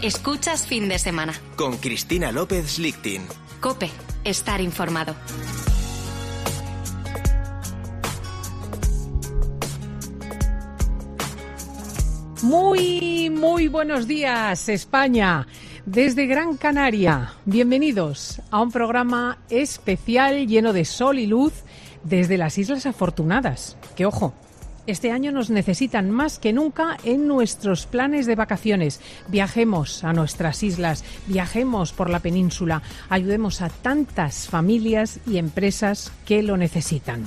Escuchas Fin de Semana. Con Cristina López Lichtin. COPE. Estar informado. Muy buenos días, España. Desde Gran Canaria, bienvenidos a un programa especial lleno de sol y luz desde las Islas Afortunadas. Que ojo, este año nos necesitan más que nunca en nuestros planes de vacaciones. Viajemos a nuestras islas, viajemos por la península, ayudemos a tantas familias y empresas que lo necesitan.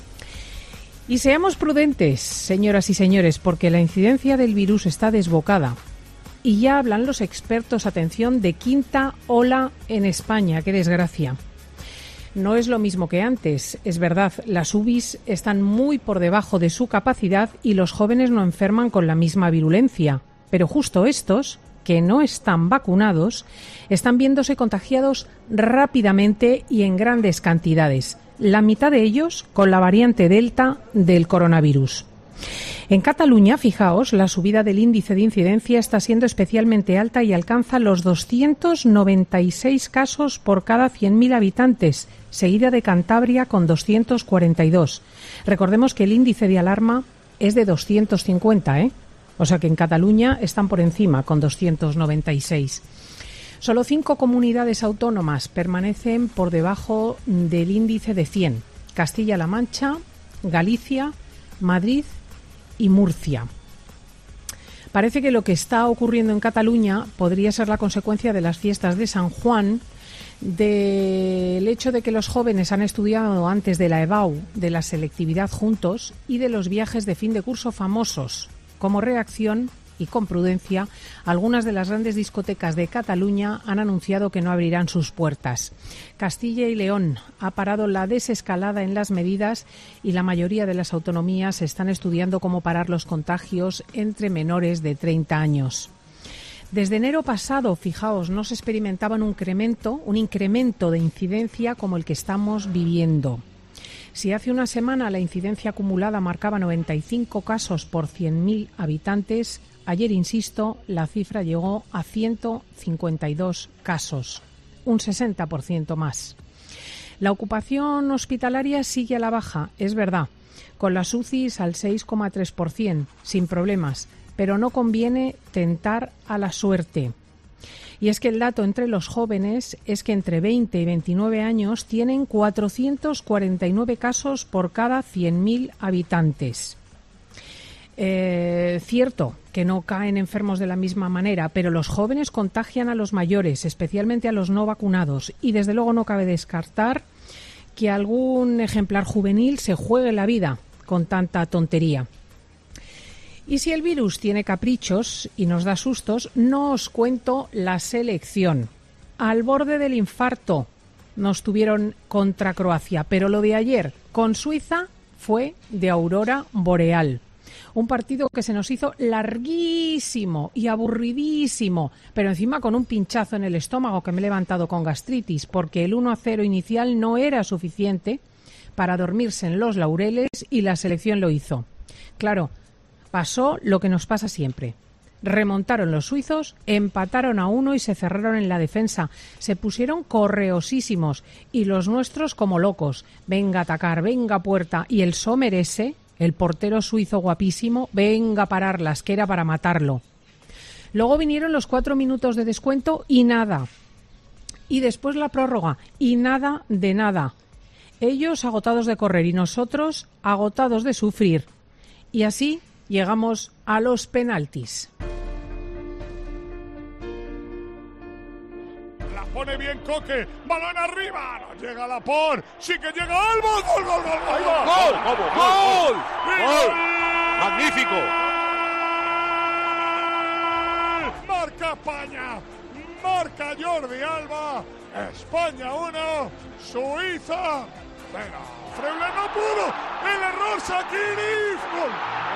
Y seamos prudentes, señoras y señores, porque la incidencia del virus está desbocada. Y ya hablan los expertos, atención, de quinta ola en España. ¡Qué desgracia! No es lo mismo que antes, es verdad, las UBIs están muy por debajo de su capacidad y los jóvenes no enferman con la misma virulencia. Pero justo estos, que no están vacunados, están viéndose contagiados rápidamente y en grandes cantidades. La mitad de ellos con la variante Delta del coronavirus. En Cataluña, fijaos, la subida del índice de incidencia está siendo especialmente alta y alcanza los 296 casos por cada 100.000 habitantes, seguida de Cantabria con 242. Recordemos que el índice de alarma es de 250, O sea que en Cataluña están por encima con 296. Solo 5 comunidades autónomas permanecen por debajo del índice de 100. Castilla-La Mancha, Galicia, Madrid y Murcia. Parece que lo que está ocurriendo en Cataluña podría ser la consecuencia de las fiestas de San Juan, del hecho de que los jóvenes han estudiado antes de la EBAU, de la selectividad juntos y de los viajes de fin de curso famosos. Como reacción y con prudencia, algunas de las grandes discotecas de Cataluña han anunciado que no abrirán sus puertas. Castilla y León ha parado la desescalada en las medidas y la mayoría de las autonomías están estudiando cómo parar los contagios entre menores de 30 años. Desde enero pasado, fijaos, no se experimentaba un incremento de incidencia como el que estamos viviendo. Si hace una semana la incidencia acumulada marcaba 95 casos por 100.000 habitantes, ayer, insisto, la cifra llegó a 152 casos, un 60% más. La ocupación hospitalaria sigue a la baja, es verdad, con las UCIs al 6,3%, sin problemas, pero no conviene tentar a la suerte. Y es que el dato entre los jóvenes es que entre 20 y 29 años tienen 449 casos por cada 100.000 habitantes. Cierto que no caen enfermos de la misma manera, pero los jóvenes contagian a los mayores, especialmente a los no vacunados. Y desde luego no cabe descartar que algún ejemplar juvenil se juegue la vida con tanta tontería. Y si el virus tiene caprichos y nos da sustos, no os cuento la selección. Al borde del infarto nos tuvieron contra Croacia, pero lo de ayer con Suiza fue de aurora boreal. Un partido que se nos hizo larguísimo y aburridísimo, pero encima con un pinchazo en el estómago que me he levantado con gastritis, porque el 1-0 inicial no era suficiente para dormirse en los laureles y la selección lo hizo. Claro, pasó lo que nos pasa siempre. Remontaron los suizos, empataron a 1 y se cerraron en la defensa. Se pusieron correosísimos y los nuestros como locos. Venga a atacar, venga a puerta. Y el Sommer ese, el portero suizo guapísimo, venga a pararlas, que era para matarlo. Luego vinieron los 4 minutos de descuento y nada. Y después la prórroga y nada de nada. Ellos agotados de correr y nosotros agotados de sufrir. Y así llegamos a los penaltis. La pone bien Coque, balón arriba, no llega Laporte, sí que llega Alba, gol, gol, gol, ahí va, gol, gol, gol, magnífico. Marca España, marca Jordi Alba, España 1, Suiza, venga, Freire no pudo, el error Shaqiri, gol.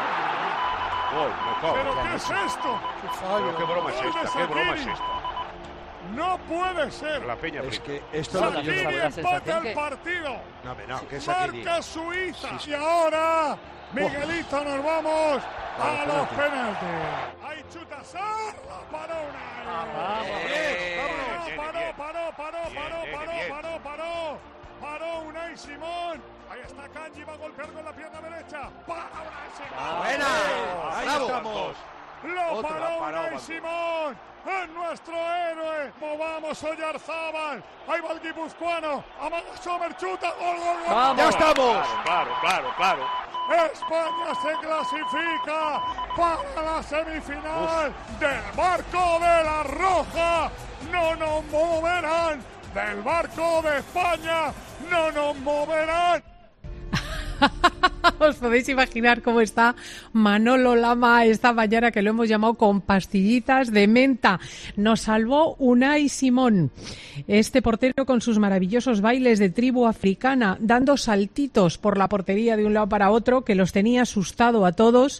¿Pero qué es esto? ¿Qué broma es esta? ¿Qué broma es esta? No puede ser. La Peña es que esto Shaqiri empata el partido. Marca Suiza. Sí. Y ahora, Miguelito, nos vamos a los penaltis. Ahí chuta Sarla, paró paró Unai Simón. Ahí está Kanji, va a golpear con la pierna derecha. Para Unai Simón. ¡Buena! Ahí estamos. Lo paró Unai Simón. Es nuestro héroe. Movamos Oyarzábal. Ahí va el guipuzcoano. Amaga Sommer, chuta. Gol. ¡Vamos! ¡Ya estamos! Claro. España se clasifica para la semifinal del barco de la Roja. No nos moverán. Del barco de España no nos moverán. Os podéis imaginar cómo está Manolo Lama esta mañana, que lo hemos llamado con pastillitas de menta. Nos salvó Unai Simón, este portero con sus maravillosos bailes de tribu africana, dando saltitos por la portería de un lado para otro, que los tenía asustado a todos,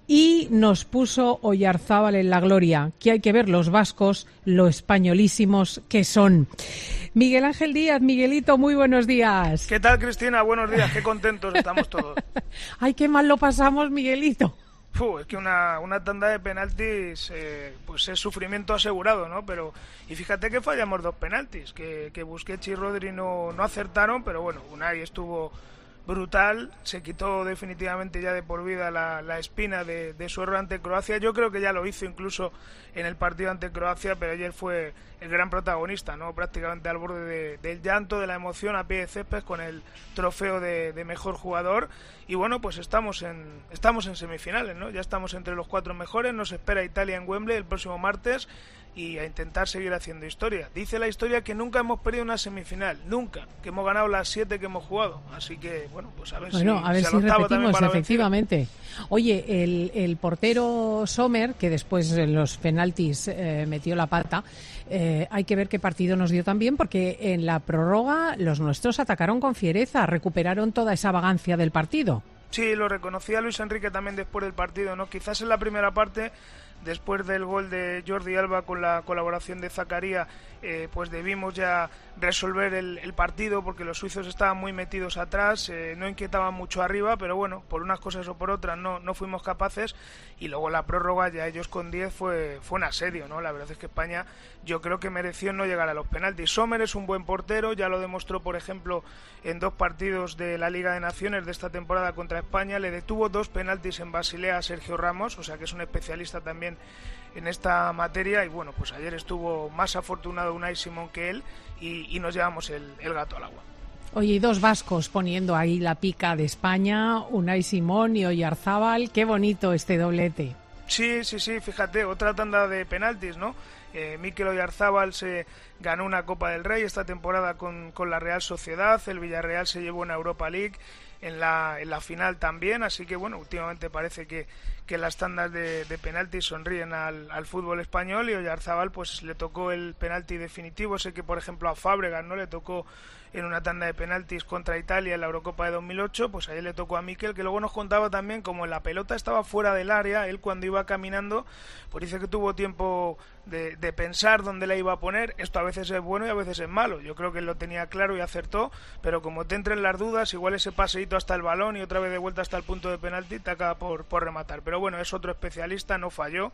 y nos puso Oyarzábal en la gloria, que hay que ver los vascos, lo españolísimos que son. Miguel Ángel Díaz, Miguelito, muy buenos días. ¿Qué tal, Cristina? Buenos días, qué contentos estamos todos. Ay, qué mal lo pasamos, Miguelito. Es que una tanda de penaltis pues es sufrimiento asegurado, ¿no? Y fíjate que fallamos 2 penaltis, que Busquets y Rodri no acertaron, pero bueno, Unai estuvo brutal, se quitó definitivamente ya de por vida la espina de su error ante Croacia. Yo creo que ya lo hizo incluso en el partido ante Croacia, pero ayer fue el gran protagonista, ¿no? Prácticamente al borde del llanto, de la emoción, a pie de césped, con el trofeo de mejor jugador. Y bueno, pues estamos en semifinales, ¿no? Ya estamos entre los 4 mejores, nos espera Italia en Wembley el próximo martes, y a intentar seguir haciendo historia. Dice la historia que nunca hemos perdido una semifinal, nunca, que hemos ganado las 7 que hemos jugado, así que bueno, pues a ver si repetimos, efectivamente. Oye, el portero Sommer, que después en los penaltis metió la pata, hay que ver qué partido nos dio también, porque en la prórroga los nuestros atacaron con fiereza, recuperaron toda esa vagancia del partido. Sí, lo reconocía Luis Enrique también después del partido, ¿no? Quizás en la primera parte, después del gol de Jordi Alba con la colaboración de Zakaria, pues debimos ya resolver el partido, porque los suizos estaban muy metidos atrás, no inquietaban mucho arriba, pero bueno, por unas cosas o por otras no fuimos capaces, y luego la prórroga ya ellos con 10 fue un asedio, ¿no? La verdad es que España yo creo que mereció no llegar a los penaltis. Sommer es un buen portero, ya lo demostró por ejemplo en 2 partidos de la Liga de Naciones de esta temporada contra España, le detuvo 2 penaltis en Basilea a Sergio Ramos, o sea que es un especialista también en esta materia, y bueno, pues ayer estuvo más afortunado Unai Simón que él, y nos llevamos el gato al agua. Oye, y 2 vascos poniendo ahí la pica de España, Unai Simón y Oyarzábal, qué bonito este doblete. Sí, fíjate, otra tanda de penaltis, ¿no? Mikel Oyarzábal se ganó una Copa del Rey esta temporada con la Real Sociedad, el Villarreal se llevó una Europa League en la final también, así que bueno, últimamente parece que las tandas de penaltis sonríen al fútbol español, y Oyarzábal pues le tocó el penalti definitivo, sé que por ejemplo a Fábregas no le tocó en una tanda de penaltis contra Italia en la Eurocopa de 2008, pues ayer le tocó a Mikel, que luego nos contaba también como la pelota estaba fuera del área, él cuando iba caminando, pues dice que tuvo tiempo de pensar dónde la iba a poner. Esto a veces es bueno y a veces es malo, yo creo que él lo tenía claro y acertó, pero como te entren las dudas, igual ese paseíto hasta el balón y otra vez de vuelta hasta el punto de penalti te acaba por rematar, pero bueno, es otro especialista, no falló,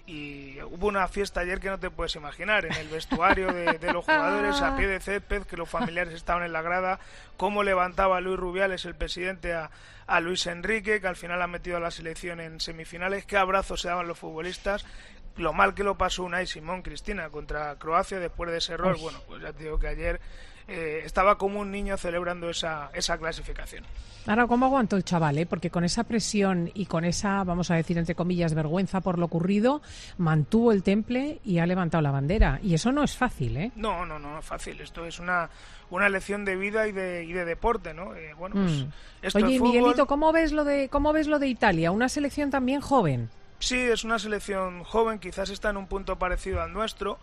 y hubo una fiesta ayer que no te puedes imaginar, en el vestuario de los jugadores, a pie de césped, que los familiares estaban en la grada, cómo levantaba Luis Rubiales, el presidente, a Luis Enrique, que al final ha metido a la selección en semifinales, qué abrazos se daban los futbolistas, lo mal que lo pasó Unai Simón, Cristina, contra Croacia después de ese error. Bueno, pues ya te digo que ayer estaba como un niño celebrando esa clasificación. Ahora, ¿cómo aguantó el chaval? Porque con esa presión y con esa, vamos a decir, entre comillas, vergüenza por lo ocurrido, mantuvo el temple y ha levantado la bandera. Y eso no es fácil, ¿eh? No es fácil. Esto es una lección de vida y de deporte, ¿no? Bueno, pues esto Oye, es fútbol. Miguelito, ¿cómo ves lo de Italia? Una selección también joven. Sí, es una selección joven, quizás está en un punto parecido al nuestro,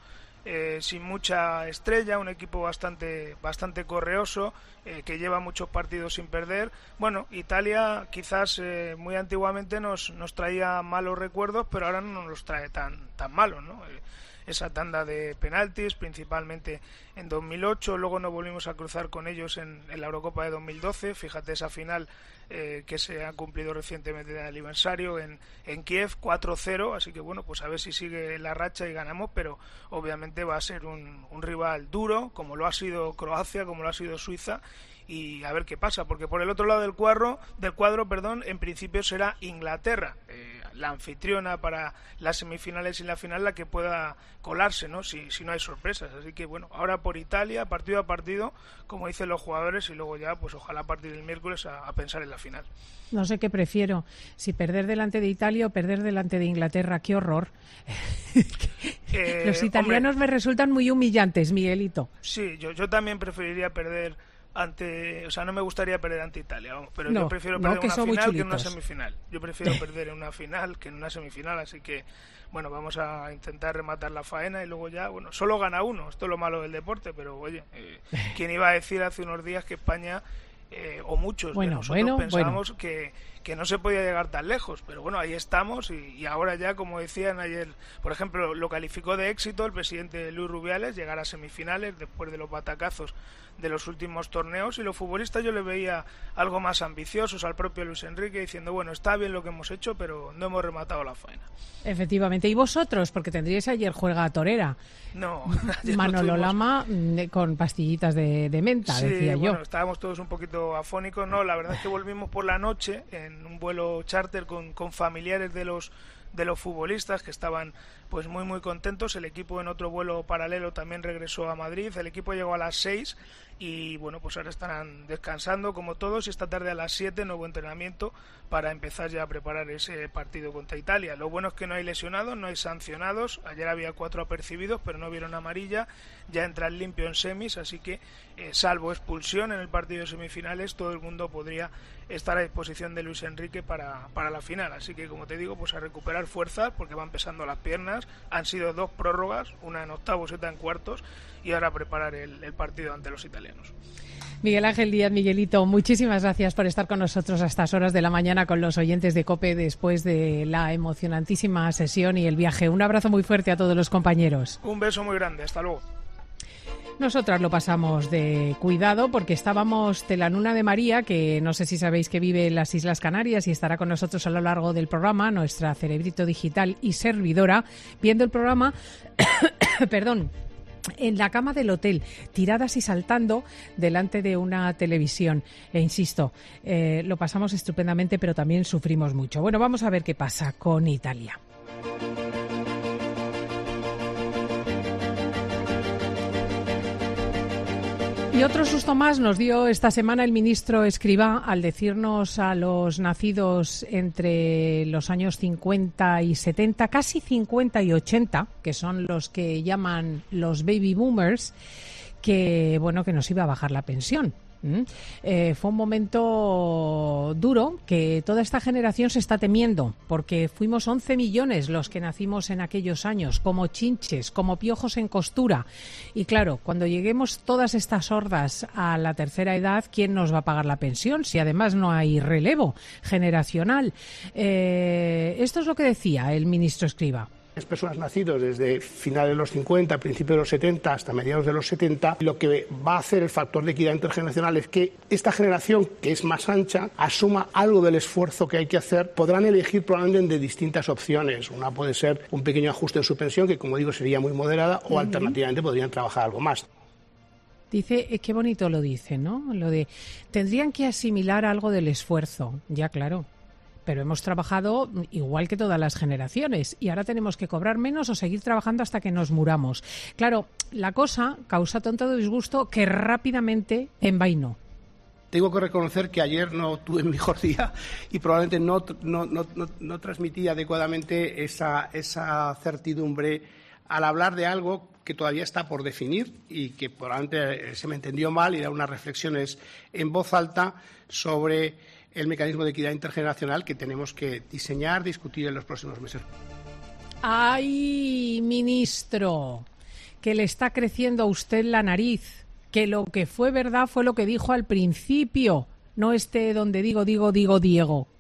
sin mucha estrella, un equipo bastante correoso, que lleva muchos partidos sin perder. Bueno, Italia quizás muy antiguamente nos traía malos recuerdos, pero ahora no nos los trae tan malos, ¿no? esa tanda de penaltis, principalmente en 2008. Luego nos volvimos a cruzar con ellos en la Eurocopa de 2012. Fíjate esa final que se ha cumplido recientemente el aniversario en Kiev, 4-0. Así que bueno, pues a ver si sigue la racha y ganamos, pero obviamente va a ser un rival duro, como lo ha sido Croacia, como lo ha sido Suiza, y a ver qué pasa, porque por el otro lado del cuadro, en principio será Inglaterra, la anfitriona para las semifinales y la final, la que pueda colarse, ¿no? Si no hay sorpresas. Así que bueno, ahora por Italia, partido a partido, como dicen los jugadores, y luego ya, pues ojalá a partir del miércoles a pensar en la final. No sé qué prefiero, si perder delante de Italia o perder delante de Inglaterra. ¡Qué horror! Los italianos me resultan muy humillantes, Miguelito. Sí, yo también preferiría perder no me gustaría perder ante Italia, vamos, pero yo prefiero perder en una final que en una semifinal. Yo prefiero perder en una final que en una semifinal, así que bueno, vamos a intentar rematar la faena y luego ya, bueno, solo gana uno, esto es lo malo del deporte, pero oye, ¿quién iba a decir hace unos días que España o muchos de nosotros pensábamos que no se podía llegar tan lejos? Pero bueno, ahí estamos y ahora ya, como decían ayer, por ejemplo, lo calificó de éxito el presidente Luis Rubiales, llegar a semifinales después de los batacazos de los últimos torneos, y los futbolistas yo le veía algo más ambiciosos, al propio Luis Enrique diciendo, bueno, está bien lo que hemos hecho, pero no hemos rematado la faena. Efectivamente. ¿Y vosotros? Porque tendríais ayer juega torera. No. Manolo Lama con pastillitas de menta, sí, decía yo. Bueno, estábamos todos un poquito afónicos. No, la verdad es que volvimos por la noche en un vuelo charter con familiares de los futbolistas, que estaban pues muy contentos. El equipo en otro vuelo paralelo también regresó a Madrid. El equipo llegó a las 6 y bueno, pues ahora estarán descansando como todos, y esta tarde a las 7 nuevo entrenamiento para empezar ya a preparar ese partido contra Italia. Lo bueno es que no hay lesionados, no hay sancionados. Ayer había 4 apercibidos, pero no vieron amarilla. Ya entran limpio en semis, así que salvo expulsión en el partido de semifinales, todo el mundo podría estar a disposición de Luis Enrique para la final. Así que, como te digo, pues a recuperar fuerzas, porque van pesando las piernas. Han sido 2 prórrogas, una en octavos y otra en cuartos, y ahora preparar el partido ante los italianos. Miguel Ángel Díaz, Miguelito, muchísimas gracias por estar con nosotros a estas horas de la mañana con los oyentes de COPE después de la emocionantísima sesión y el viaje. Un abrazo muy fuerte a todos los compañeros. Un beso muy grande, hasta luego. Nosotras lo pasamos de cuidado porque estábamos de la Nuna de María, que no sé si sabéis que vive en las Islas Canarias y estará con nosotros a lo largo del programa, nuestra cerebrito digital y servidora, viendo el programa, perdón, en la cama del hotel, tiradas y saltando delante de una televisión. E insisto, lo pasamos estupendamente, pero también sufrimos mucho. Bueno, vamos a ver qué pasa con Italia. Y otro susto más nos dio esta semana el ministro Escrivá al decirnos a los nacidos entre los años 50 y 70, casi 50 y 80, que son los que llaman los baby boomers, que bueno, que nos iba a bajar la pensión. Fue un momento duro que toda esta generación se está temiendo, porque fuimos 11 millones los que nacimos en aquellos años, como chinches, como piojos en costura. Y claro, cuando lleguemos todas estas hordas a la tercera edad, ¿quién nos va a pagar la pensión? Si además no hay relevo generacional. Esto es lo que decía el ministro Escrivá. Las personas nacidas desde finales de los 50, principios de los 70 hasta mediados de los 70, lo que va a hacer el factor de equidad intergeneracional es que esta generación, que es más ancha, asuma algo del esfuerzo que hay que hacer. Podrán elegir probablemente de distintas opciones. Una puede ser un pequeño ajuste de su pensión, que como digo sería muy moderada, o alternativamente podrían trabajar algo más. Dice, qué bonito lo dice, ¿no? Lo de, tendrían que asimilar algo del esfuerzo. Ya, claro. Pero hemos trabajado igual que todas las generaciones y ahora tenemos que cobrar menos o seguir trabajando hasta que nos muramos. Claro, la cosa causa tanto disgusto que rápidamente envainó. Tengo que reconocer que ayer no tuve mejor día y probablemente no transmití adecuadamente esa certidumbre al hablar de algo que todavía está por definir y que probablemente se me entendió mal, y dar unas reflexiones en voz alta sobre el mecanismo de equidad intergeneracional que tenemos que diseñar, discutir en los próximos meses. ¡Ay, ministro! Que le está creciendo a usted la nariz. Que lo que fue verdad fue lo que dijo al principio. No donde digo Diego.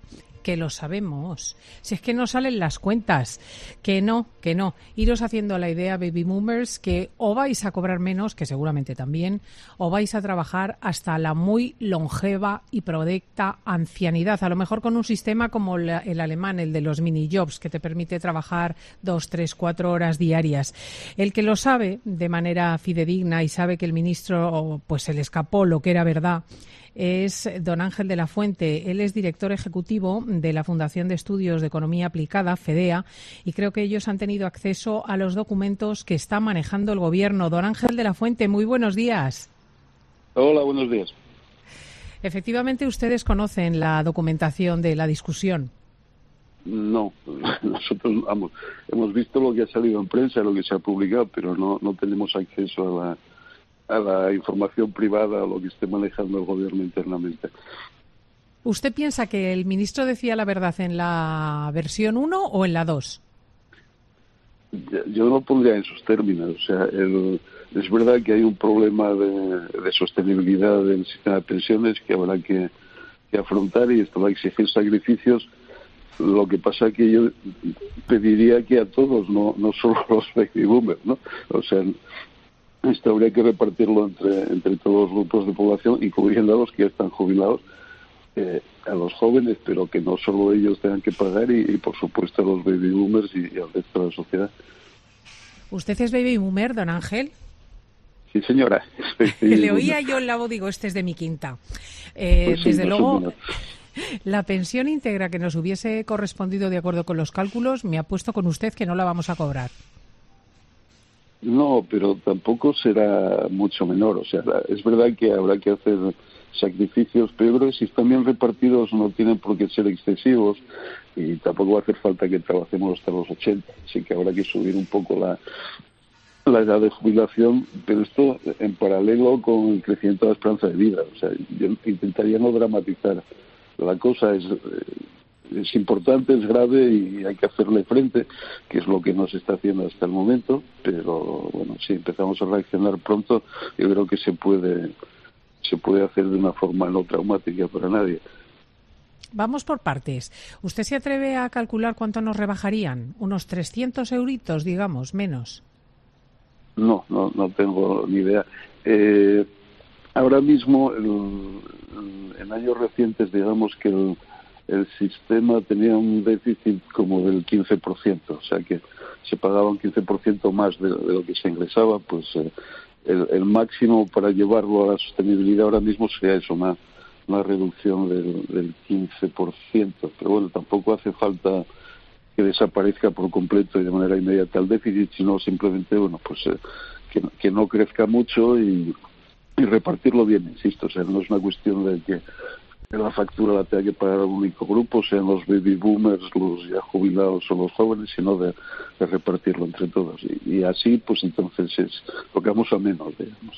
Que lo sabemos. Si es que no salen las cuentas. Que no. Iros haciendo la idea, baby boomers, que o vais a cobrar menos, que seguramente también, o vais a trabajar hasta la muy longeva y prodecta ancianidad. A lo mejor con un sistema como el alemán, el de los mini jobs, que te permite trabajar 2, 3, 4 horas diarias. El que lo sabe de manera fidedigna y sabe que el ministro pues se le escapó lo que era verdad es don Ángel de la Fuente. Él es director ejecutivo de la Fundación de Estudios de Economía Aplicada, FEDEA, y creo que ellos han tenido acceso a los documentos que está manejando el Gobierno. Don Ángel de la Fuente, muy buenos días. Hola, buenos días. Efectivamente, ustedes conocen la documentación de la discusión. No, nosotros hemos visto lo que ha salido en prensa, lo que se ha publicado, pero no tenemos acceso a la información privada o lo que esté manejando el gobierno internamente. ¿Usted piensa que el ministro decía la verdad en la versión 1 o en la 2? Yo no lo pondría en esos términos. O sea, es verdad que hay un problema de sostenibilidad del sistema de pensiones que habrá que afrontar, y esto va a exigir sacrificios. Lo que pasa es que yo pediría que a todos, no solo a los baby boomers, ¿no? O sea, esto habría que repartirlo entre todos los grupos de población, incluyendo a los que ya están jubilados, a los jóvenes, pero que no solo ellos tengan que pagar, y por supuesto a los baby boomers y al resto de la sociedad. ¿Usted es baby boomer, don Ángel? Sí, señora. Le oía yo en la voz, digo, este es de mi quinta. Pues sí, desde luego, la pensión íntegra que nos hubiese correspondido de acuerdo con los cálculos, me apuesto con usted que no la vamos a cobrar. No, pero tampoco será mucho menor. O sea, es verdad que habrá que hacer sacrificios, pero yo creo que si están bien repartidos no tienen por qué ser excesivos, y tampoco va a hacer falta que trabajemos hasta los 80. Así que habrá que subir un poco la edad de jubilación, pero esto en paralelo con el crecimiento de la esperanza de vida. O sea, yo intentaría no dramatizar. La cosa es importante, es grave y hay que hacerle frente, que es lo que no se está haciendo hasta el momento, pero bueno, si empezamos a reaccionar pronto, yo creo que se puede hacer de una forma no traumática para nadie. Vamos por partes. ¿Usted se atreve a calcular cuánto nos rebajarían? ¿Unos 300 euritos, digamos, menos? No tengo ni idea. Ahora mismo, en años recientes, digamos que el sistema tenía un déficit como del 15%, o sea que se pagaba un 15% más de lo que se ingresaba. Pues el máximo para llevarlo a la sostenibilidad ahora mismo sería eso, una reducción del 15%, pero bueno, tampoco hace falta que desaparezca por completo y de manera inmediata el déficit, sino simplemente, bueno, pues que no crezca mucho y repartirlo bien, insisto. O sea, no es una cuestión de que la factura la tenga que pagar un único grupo, sean los baby boomers, los ya jubilados o los jóvenes, sino de repartirlo entre todos. Y así, pues entonces tocamos a menos, digamos.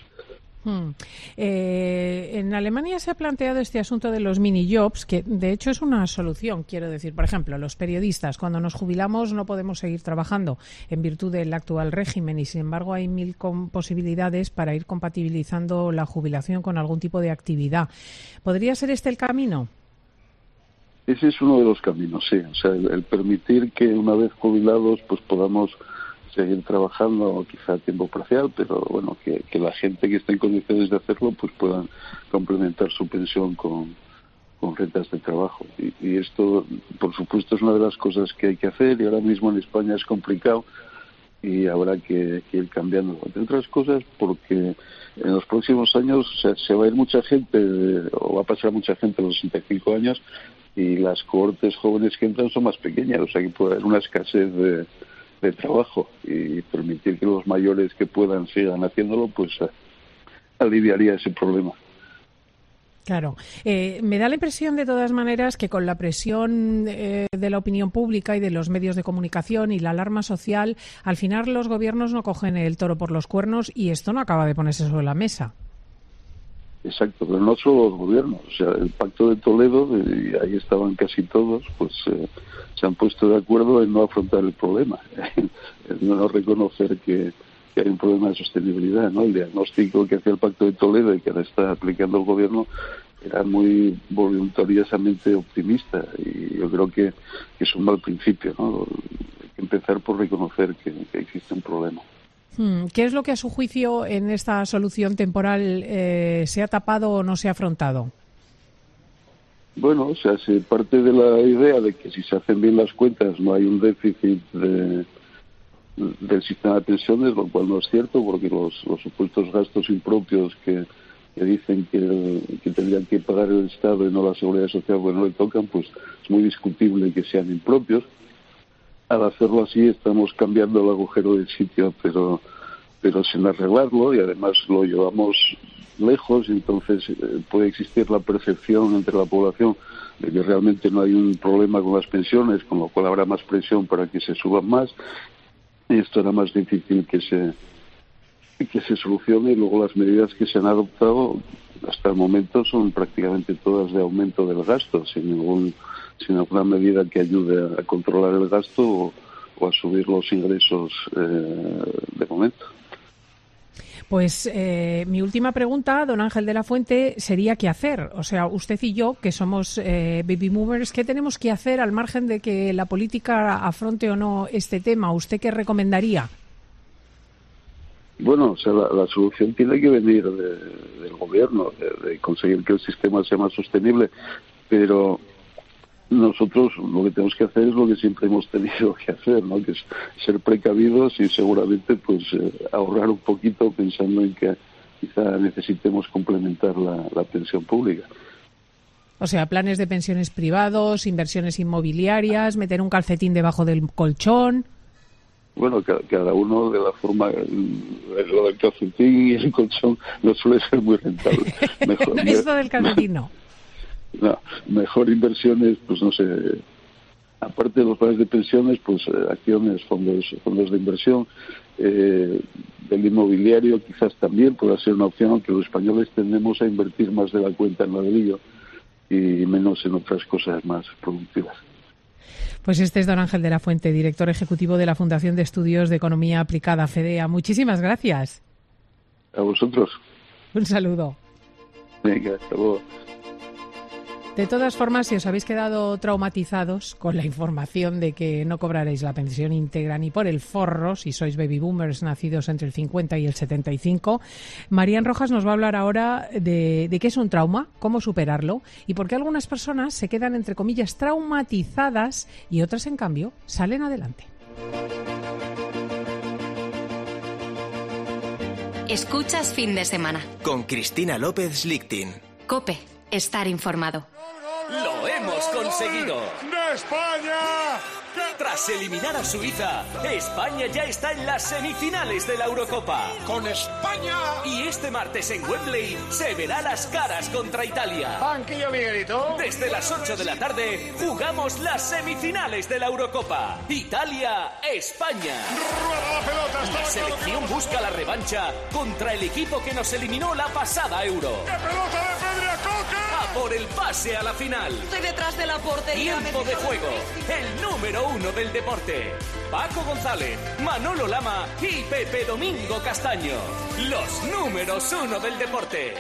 En Alemania se ha planteado este asunto de los mini-jobs, que de hecho es una solución, quiero decir. Por ejemplo, los periodistas, cuando nos jubilamos no podemos seguir trabajando en virtud del actual régimen, y sin embargo hay 1000 posibilidades para ir compatibilizando la jubilación con algún tipo de actividad. ¿Podría ser este el camino? Ese es uno de los caminos, sí. O sea, el permitir que una vez jubilados pues podamos seguir trabajando, quizá a tiempo parcial, pero bueno, que la gente que esté en condiciones de hacerlo pues puedan complementar su pensión con rentas de trabajo. Y esto, por supuesto, es una de las cosas que hay que hacer, y ahora mismo en España es complicado y habrá que ir cambiando, entre otras cosas, porque en los próximos años se va a ir mucha gente, o va a pasar mucha gente a los 65 años, y las cohortes jóvenes que entran son más pequeñas, o sea que puede haber una escasez de trabajo, y permitir que los mayores que puedan sigan haciéndolo, pues aliviaría ese problema. Claro. Me da la impresión, de todas maneras, que con la presión de la opinión pública y de los medios de comunicación y la alarma social, al final los gobiernos no cogen el toro por los cuernos y esto no acaba de ponerse sobre la mesa. Exacto, pero no solo los gobiernos. O sea, el Pacto de Toledo, y ahí estaban casi todos, pues se han puesto de acuerdo en no afrontar el problema, en no reconocer que hay un problema de sostenibilidad, ¿no? El diagnóstico que hacía el Pacto de Toledo y que ahora está aplicando el gobierno era muy voluntariosamente optimista, y yo creo que es un mal principio, ¿no? Hay que empezar por reconocer que existe un problema. ¿Qué es lo que a su juicio en esta solución temporal se ha tapado o no se ha afrontado? Bueno, o sea, se parte de la idea de que si se hacen bien las cuentas no hay un déficit del sistema de pensiones, lo cual no es cierto, porque los supuestos gastos impropios que dicen que tendrían que pagar el Estado y no la Seguridad Social porque no le tocan, pues es muy discutible que sean impropios. Al hacerlo así estamos cambiando el agujero del sitio, pero sin arreglarlo, y además lo llevamos lejos, y entonces puede existir la percepción entre la población de que realmente no hay un problema con las pensiones, con lo cual habrá más presión para que se suban más, y esto era más difícil que se solucione. Y luego las medidas que se han adoptado hasta el momento son prácticamente todas de aumento del gasto, sin alguna medida que ayude a controlar el gasto o a subir los ingresos de momento. Pues mi última pregunta, don Ángel de la Fuente, sería ¿qué hacer? O sea, usted y yo, que somos baby boomers, ¿qué tenemos que hacer al margen de que la política afronte o no este tema? ¿Usted qué recomendaría? Bueno, o sea, la solución tiene que venir del gobierno, de conseguir que el sistema sea más sostenible, pero nosotros lo que tenemos que hacer es lo que siempre hemos tenido que hacer, ¿no? Que es ser precavidos y seguramente pues ahorrar un poquito, pensando en que quizá necesitemos complementar la pensión pública. O sea, planes de pensiones privados, inversiones inmobiliarias, meter un calcetín debajo del colchón. Bueno, cada uno de la forma, lo del calcetín y el colchón no suele ser muy rentable. Mejor, esto del calcetín no. No, mejor inversiones, pues no sé, aparte de los planes de pensiones, pues acciones, fondos de inversión, del inmobiliario quizás también pueda ser una opción, aunque los españoles tendemos a invertir más de la cuenta en ladrillo y menos en otras cosas más productivas. Pues este es don Ángel de la Fuente, director ejecutivo de la Fundación de Estudios de Economía Aplicada, FEDEA. Muchísimas gracias. A vosotros. Un saludo. Venga, hasta luego. De todas formas, si os habéis quedado traumatizados con la información de que no cobraréis la pensión íntegra ni por el forro, si sois baby boomers nacidos entre el 50 y el 75, Marían Rojas nos va a hablar ahora de qué es un trauma, cómo superarlo y por qué algunas personas se quedan, entre comillas, traumatizadas y otras, en cambio, salen adelante. Escuchas Fin de Semana. Con Cristina López Lichtin. COPE. Estar informado. ¡Lo hemos conseguido! ¡De España! Tras eliminar a Suiza, España ya está en las semifinales de la Eurocopa. ¡Con España! Y este martes en Wembley se verá las caras contra Italia. ¡Banquillo, Miguelito! Desde las 8 de la tarde jugamos las semifinales de la Eurocopa. Italia-España. ¡Rueda la pelota! La selección busca la revancha contra el equipo que nos eliminó la pasada Euro. ¡Qué pelota de Pedri a Coque! A por el pase a la final. Estoy detrás de la portería. Tiempo de juego. El número 1 del deporte. Paco González, Manolo Lama y Pepe Domingo Castaño. Los números 1 del deporte.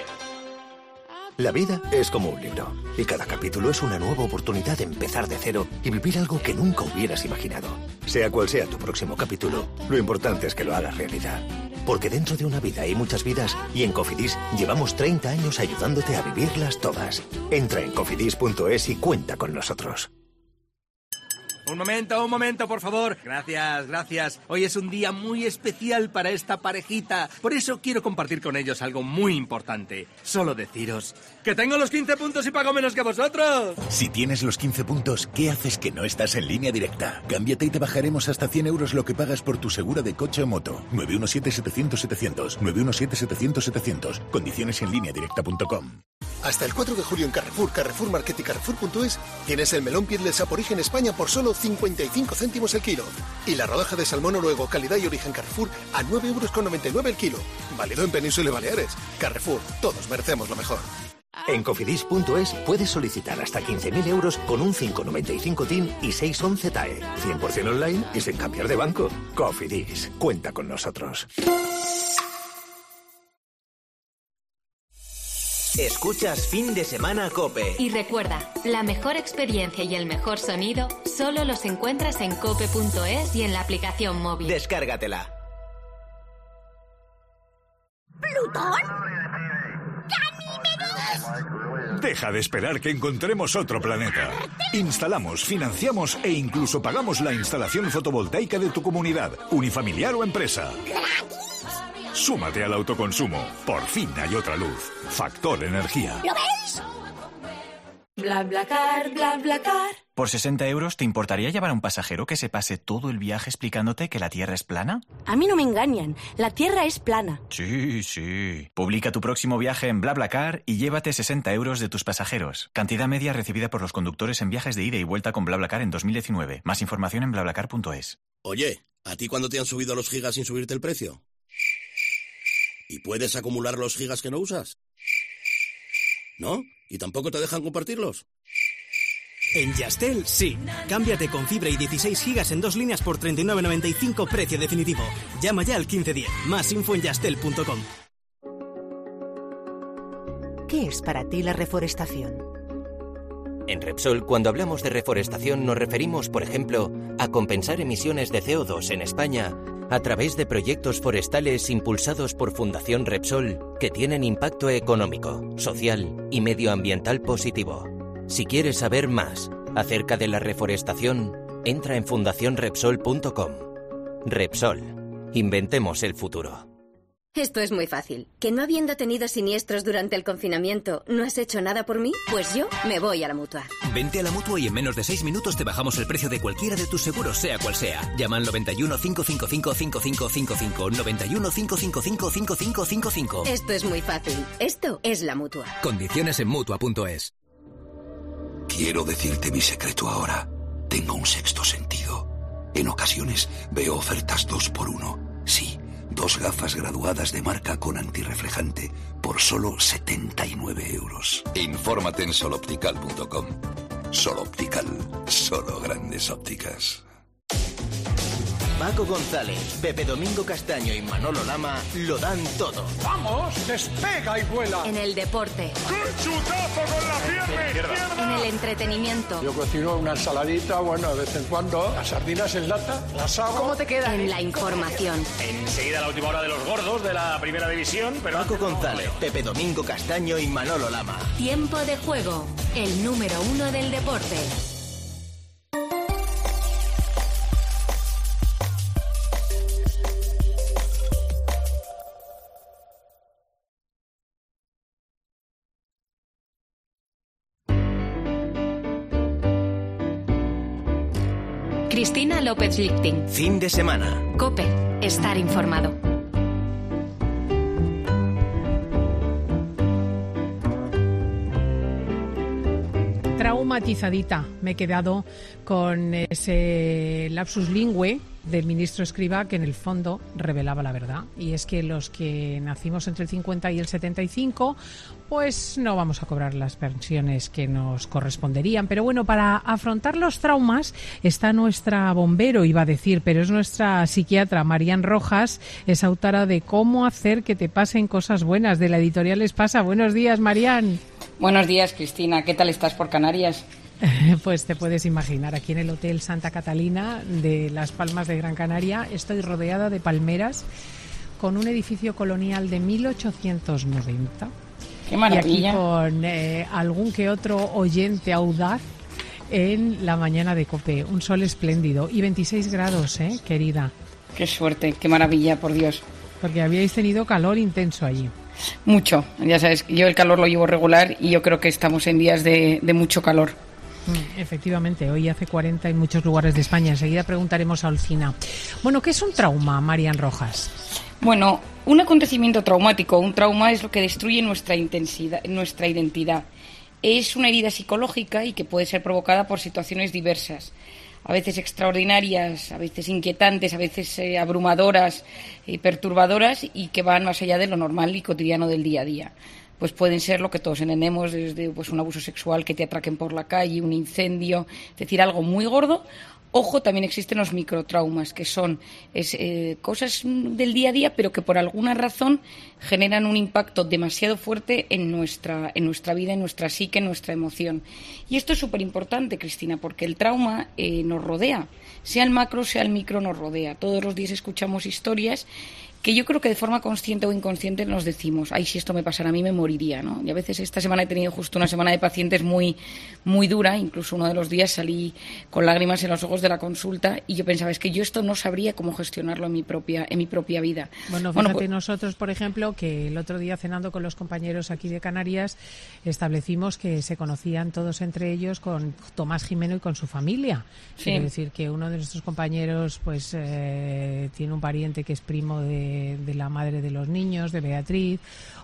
La vida es como un libro y cada capítulo es una nueva oportunidad de empezar de cero y vivir algo que nunca hubieras imaginado. Sea cual sea tu próximo capítulo, lo importante es que lo hagas realidad. Porque dentro de una vida hay muchas vidas y en Cofidis llevamos 30 años ayudándote a vivirlas todas. Entra en cofidis.es y cuenta con nosotros. Un momento, por favor. Gracias. Hoy es un día muy especial para esta parejita. Por eso quiero compartir con ellos algo muy importante. Solo deciros que tengo los 15 puntos y pago menos que vosotros. Si tienes los 15 puntos, ¿qué haces que no estás en Línea Directa? Cámbiate y te bajaremos hasta 100 euros lo que pagas por tu segura de coche o moto. 917-700-700. 917-700-700. Condiciones en lineadirecta.com. Hasta el 4 de julio en Carrefour, Carrefour Market y Carrefour.es tienes el melón Piedles Up Origen España por solo 55 céntimos el kilo. Y la rodaja de salmón noruego calidad y origen Carrefour a 9,99 € el kilo. Válido en Península y Baleares. Carrefour, todos merecemos lo mejor. En cofidis.es puedes solicitar hasta 15.000 euros con un 5,95 TIN y 611 TAE. 100% online y sin cambiar de banco. Cofidis, cuenta con nosotros. Escuchas Fin de Semana COPE. Y recuerda, la mejor experiencia y el mejor sonido solo los encuentras en cope.es y en la aplicación móvil. Descárgatela. ¿Plutón? ¡Ganímedes! Deja de esperar que encontremos otro planeta. Instalamos, financiamos e incluso pagamos la instalación fotovoltaica de tu comunidad, unifamiliar o empresa. Súmate al autoconsumo. Por fin hay otra luz. Factor Energía. ¿Lo veis? BlaBlaCar, BlaBlaCar. ¿Por 60 euros te importaría llevar a un pasajero que se pase todo el viaje explicándote que la Tierra es plana? A mí no me engañan. La Tierra es plana. Sí. Publica tu próximo viaje en BlaBlaCar y llévate 60 euros de tus pasajeros. Cantidad media recibida por los conductores en viajes de ida y vuelta con BlaBlaCar en 2019. Más información en BlaBlaCar.es. Oye, ¿a ti cuándo te han subido los gigas sin subirte el precio? ¿Y puedes acumular los gigas que no usas? ¿No? ¿Y tampoco te dejan compartirlos? En Yastel, sí. Cámbiate con fibra y 16 gigas en 2 líneas por 39,95 precio definitivo. Llama ya al 1510. Más info en yastel.com. ¿Qué es para ti la reforestación? En Repsol, cuando hablamos de reforestación, nos referimos, por ejemplo, a compensar emisiones de CO2 en España a través de proyectos forestales impulsados por Fundación Repsol que tienen impacto económico, social y medioambiental positivo. Si quieres saber más acerca de la reforestación, entra en fundacionrepsol.com. Repsol. Inventemos el futuro. Esto es muy fácil. ¿Que no habiendo tenido siniestros durante el confinamiento, no has hecho nada por mí? Pues yo me voy a la Mutua. Vente a la Mutua y en menos de 6 minutos te bajamos el precio de cualquiera de tus seguros, sea cual sea. Llama al 91 555 5555. 91 555 5555. Esto es muy fácil. Esto es la Mutua. Condiciones en Mutua.es. Quiero decirte mi secreto ahora. Tengo un sexto sentido. En ocasiones veo ofertas 2x1. Sí. 2 gafas graduadas de marca con antirreflejante por solo 79 euros. Infórmate en soloptical.com. Soloptical, solo grandes ópticas. Paco González, Pepe Domingo Castaño y Manolo Lama lo dan todo. ¡Vamos! ¡Despega y vuela! En el deporte. ¡Qué chutazo con la pierna izquierda! En el entretenimiento. Yo cocino una ensaladita, bueno, de vez en cuando. Las sardinas en lata, las hago. ¿Cómo te queda? En la información. Enseguida la última hora de los gordos de la primera división. Pero Paco González, Pepe Domingo Castaño y Manolo Lama. Tiempo de juego. El número 1 del deporte. Cristina López Lichting. Fin de semana. COPE. Estar informado. Traumatizadita me he quedado con ese lapsus lingüe del ministro Escrivá, que en el fondo revelaba la verdad. Y es que los que nacimos entre el 50 y el 75, pues no vamos a cobrar las pensiones que nos corresponderían. Pero bueno, para afrontar los traumas está nuestra bombero, iba a decir, pero es nuestra psiquiatra, Marían Rojas, es autora de Cómo hacer que te pasen cosas buenas, de la editorial Espasa. Buenos días, Marían. Buenos días, Cristina. ¿Qué tal estás por Canarias? Pues te puedes imaginar, aquí en el Hotel Santa Catalina de Las Palmas de Gran Canaria estoy rodeada de palmeras con un edificio colonial de 1890. ¡Qué maravilla! Y aquí con algún que otro oyente audaz en la mañana de COPE. Un sol espléndido y 26 grados, querida. ¡Qué suerte! ¡Qué maravilla, por Dios! Porque habíais tenido calor intenso allí. Mucho. Ya sabes, yo el calor lo llevo regular y yo creo que estamos en días de mucho calor. Efectivamente, hoy hace 40 en muchos lugares de España. Enseguida preguntaremos a Olcina. Bueno, ¿qué es un trauma, Marían Rojas? Bueno, un acontecimiento traumático, un trauma es lo que destruye nuestra identidad. Es una herida psicológica y que puede ser provocada por situaciones diversas, a veces extraordinarias, a veces inquietantes, a veces abrumadoras y perturbadoras, y que van más allá de lo normal y cotidiano del día a día. Pues pueden ser lo que todos entendemos, desde un abuso sexual, que te atraquen por la calle, un incendio, es decir, algo muy gordo, Ojo, también existen los microtraumas, que son cosas del día a día, pero que por alguna razón generan un impacto demasiado fuerte en nuestra vida, en nuestra psique, en nuestra emoción. Y esto es súper importante, Cristina, porque el trauma nos rodea. Sea el macro, sea el micro, nos rodea. Todos los días escuchamos historias que yo creo que de forma consciente o inconsciente nos decimos, ay, si esto me pasara a mí me moriría, ¿no? Y a veces esta semana he tenido justo una semana de pacientes muy, muy dura, incluso uno de los días salí con lágrimas en los ojos de la consulta y yo pensaba, es que yo esto no sabría cómo gestionarlo en mi propia vida. Bueno, fíjate, nosotros, por ejemplo, que el otro día cenando con los compañeros aquí de Canarias, establecimos que se conocían todos entre ellos con Tomás Jimeno y con su familia. Sí. Quiero decir que uno de nuestros compañeros pues tiene un pariente que es primo de la madre de los niños, de Beatriz,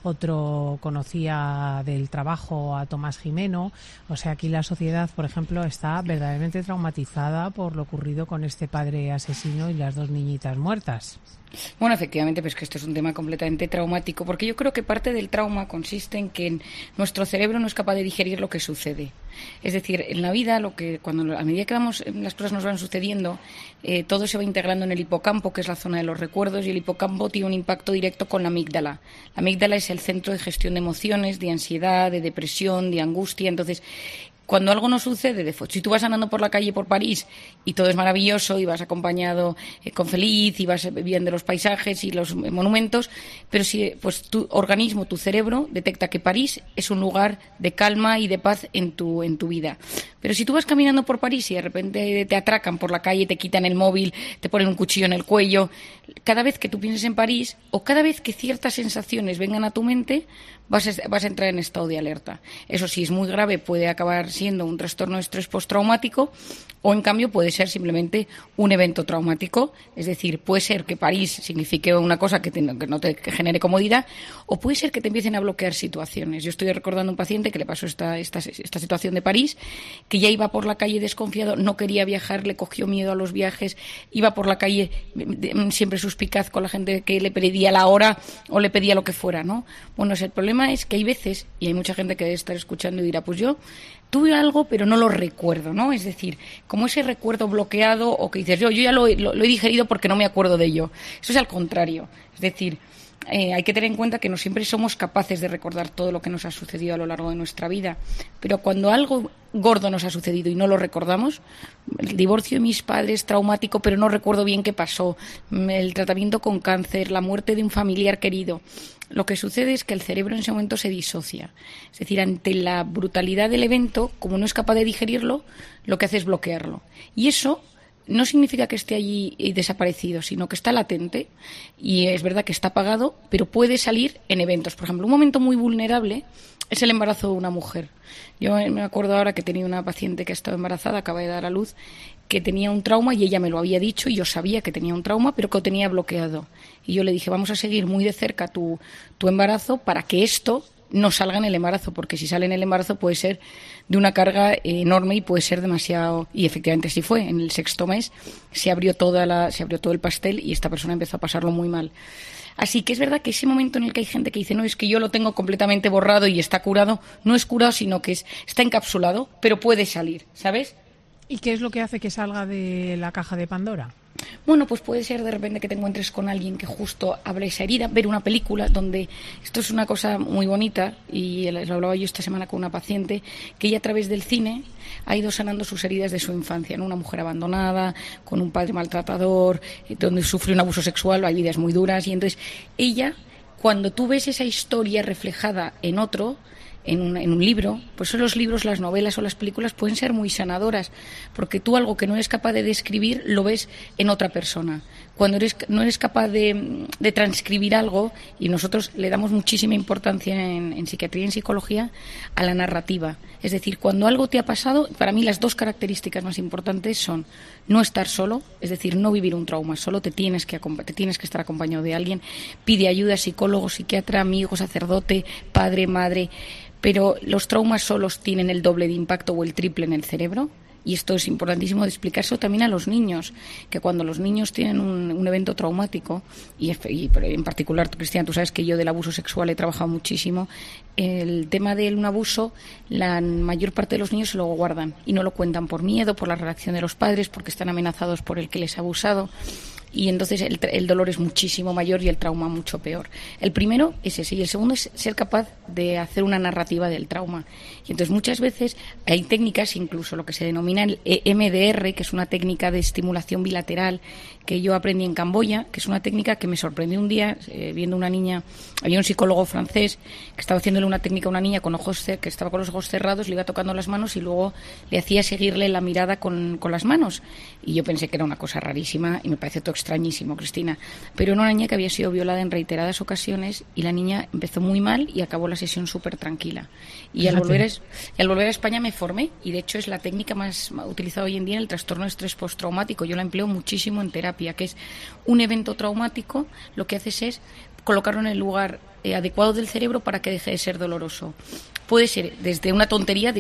otro conocía del trabajo a Tomás Jimeno. O sea, aquí la sociedad, por ejemplo, está verdaderamente traumatizada por lo ocurrido con este padre asesino y las 2 niñitas muertas. Bueno, efectivamente, pues que esto es un tema completamente traumático, porque yo creo que parte del trauma consiste en que nuestro cerebro no es capaz de digerir lo que sucede. Es decir, en la vida, a medida que las cosas nos van sucediendo, todo se va integrando en el hipocampo, que es la zona de los recuerdos, y el hipocampo tiene un impacto directo con la amígdala. La amígdala es el centro de gestión de emociones, de ansiedad, de depresión, de angustia. Entonces, cuando algo no sucede, si tú vas andando por la calle por París y todo es maravilloso y vas acompañado con feliz y vas viendo los paisajes y los monumentos, pero si pues tu organismo, tu cerebro detecta que París es un lugar de calma y de paz en tu vida. Pero si tú vas caminando por París y de repente te atracan por la calle, te quitan el móvil, te ponen un cuchillo en el cuello, cada vez que tú pienses en París o cada vez que ciertas sensaciones vengan a tu mente, vas a entrar en estado de alerta. Eso sí, es muy grave, puede acabar siendo un trastorno de estrés postraumático o, en cambio, puede ser simplemente un evento traumático. Es decir, puede ser que París signifique una cosa que no te genere comodidad o puede ser que te empiecen a bloquear situaciones. Yo estoy recordando a un paciente que le pasó esta situación de París, que ya iba por la calle desconfiado, no quería viajar, le cogió miedo a los viajes, iba por la calle siempre suspicaz con la gente que le pedía la hora o le pedía lo que fuera, ¿no? Bueno, el problema es que hay veces, y hay mucha gente que debe estar escuchando y dirá, pues yo tuve algo pero no lo recuerdo, ¿no? Es decir, como ese recuerdo bloqueado o que dices, yo ya lo he digerido porque no me acuerdo de ello. Eso es al contrario. Es decir, hay que tener en cuenta que no siempre somos capaces de recordar todo lo que nos ha sucedido a lo largo de nuestra vida, pero cuando algo gordo nos ha sucedido y no lo recordamos, el divorcio de mis padres, traumático, pero no recuerdo bien qué pasó, el tratamiento con cáncer, la muerte de un familiar querido, lo que sucede es que el cerebro en ese momento se disocia. Es decir, ante la brutalidad del evento, como no es capaz de digerirlo, lo que hace es bloquearlo. Y eso no significa que esté allí desaparecido, sino que está latente y es verdad que está apagado, pero puede salir en eventos. Por ejemplo, un momento muy vulnerable es el embarazo de una mujer. Yo me acuerdo ahora que tenía una paciente que estaba embarazada, acaba de dar a luz, que tenía un trauma y ella me lo había dicho y yo sabía que tenía un trauma, pero que lo tenía bloqueado. Y yo le dije, vamos a seguir muy de cerca tu embarazo para que esto no salga en el embarazo, porque si sale en el embarazo puede ser de una carga enorme y puede ser demasiado, y efectivamente así fue. En el 6º mes se abrió todo el pastel y esta persona empezó a pasarlo muy mal. Así que es verdad que ese momento en el que hay gente que dice, no, es que yo lo tengo completamente borrado y está curado, no es curado, sino que está encapsulado, pero puede salir, ¿sabes? ¿Y qué es lo que hace que salga de la caja de Pandora? Bueno, pues puede ser de repente que te encuentres con alguien que justo abre esa herida, ver una película donde esto es una cosa muy bonita, y lo hablaba yo esta semana con una paciente, que ella a través del cine ha ido sanando sus heridas de su infancia, ¿no? Una mujer abandonada, con un padre maltratador, donde sufre un abuso sexual, hay vidas muy duras, y entonces ella, cuando tú ves esa historia reflejada en otro, en un libro, pues los libros, las novelas o las películas pueden ser muy sanadoras, porque tú algo que no eres capaz de describir lo ves en otra persona. Cuando no eres capaz de transcribir algo, y nosotros le damos muchísima importancia en psiquiatría y en psicología a la narrativa. Es decir, cuando algo te ha pasado, para mí las 2 características más importantes son no estar solo, es decir, no vivir un trauma solo, te tienes que estar acompañado de alguien, pide ayuda, psicólogo, psiquiatra, amigo, sacerdote, padre, madre. Pero los traumas solos tienen el doble de impacto o el triple en el cerebro. y esto es importantísimo de explicárselo también a los niños, que cuando los niños tienen un evento traumático, y en particular, Cristina, tú sabes que yo del abuso sexual he trabajado muchísimo, el tema de un abuso, la mayor parte de los niños se lo guardan y no lo cuentan por miedo, por la reacción de los padres, porque están amenazados por el que les ha abusado. Y entonces el dolor es muchísimo mayor y el trauma mucho peor. El primero es ese, y el segundo es ser capaz de hacer una narrativa del trauma. Y entonces muchas veces hay técnicas, incluso lo que se denomina el EMDR, que es una técnica de estimulación bilateral que yo aprendí en Camboya, que es una técnica que me sorprendió un día viendo una niña. Había un psicólogo francés que estaba haciéndole una técnica a una niña con que estaba con los ojos cerrados, le iba tocando las manos y luego le hacía seguirle la mirada con las manos. Y yo pensé que era una cosa rarísima y me parece todo extrañísimo, Cristina. Pero era una niña que había sido violada en reiteradas ocasiones y la niña empezó muy mal y acabó la sesión súper tranquila. Y al volver a España me formé, y de hecho es la técnica más utilizada hoy en día en el trastorno de estrés postraumático. Yo la empleo muchísimo en terapia, que es un evento traumático, lo que haces es colocarlo en el lugar adecuado del cerebro para que deje de ser doloroso. Puede ser desde una tontería,